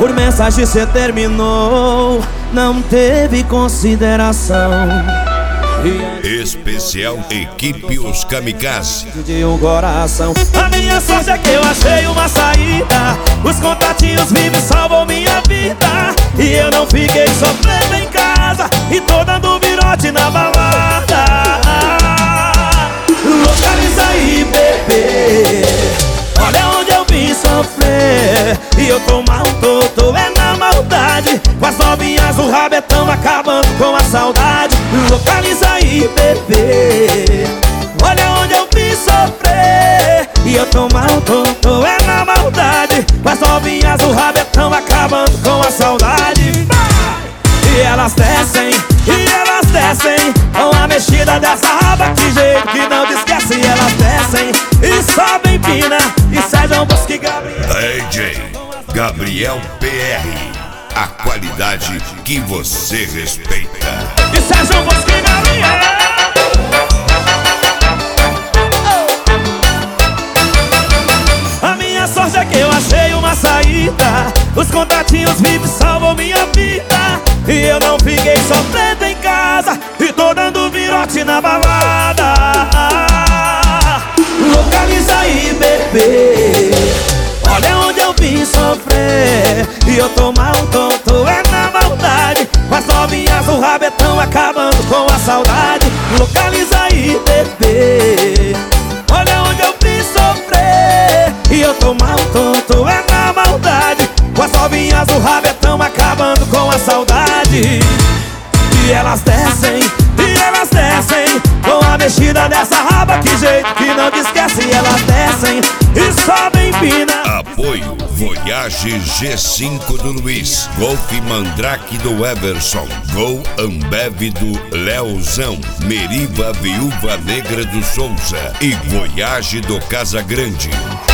Por mensagem cê terminou, não teve consideração. Especial Equipe Os Kamikaze De um coração. A minha sorte é que eu achei uma saída. Os contatinhos vivos salvam minha vida. E eu não fiquei sofrendo em casa e tô dando virote na balada. Localiza aí, bebê, olha onde eu vim sofrer. E eu tô mal, tô é na maldade. Com as novinhas o rabetão acabando com a saudade. Localiza aí, bebê, olha onde eu vim sofrer. E eu tô mal, tô é na maldade. Com as novinhas o rabetão acabando com a saudade. E elas descem, com a mexida dessa raba, que jeito que não te esquece. E elas descem e sobem pina, e Sérgio Bosque Gabriel. DJ Gabriel PR, a qualidade que você respeita. E Sérgio Bosque Gabriel. A minha sorte é que eu achei uma saída. Os contatinhos vivos salvam minha vida. E eu não fiquei sofrendo em casa e tô dando virote na balada. Localiza aí, bebê, olha onde eu vim sofrer. E eu tô mal, tô é na maldade. Com as novinhas o rabetão acabando com a saudade. Localiza aí, bebê, olha onde eu vim sofrer. E eu tô mal, tô é na maldade. Com as novinhas o rabetão acabando com a saudade. E elas descem, com a mexida dessa raba, que jeito que não te esquece. E elas descem e sobem pina. Apoio Voyage G5 do Luiz, Golf Mandrake do Everson, Gol Ambev do Leozão, Meriva Viúva Negra do Souza e Voyage do Casa Grande.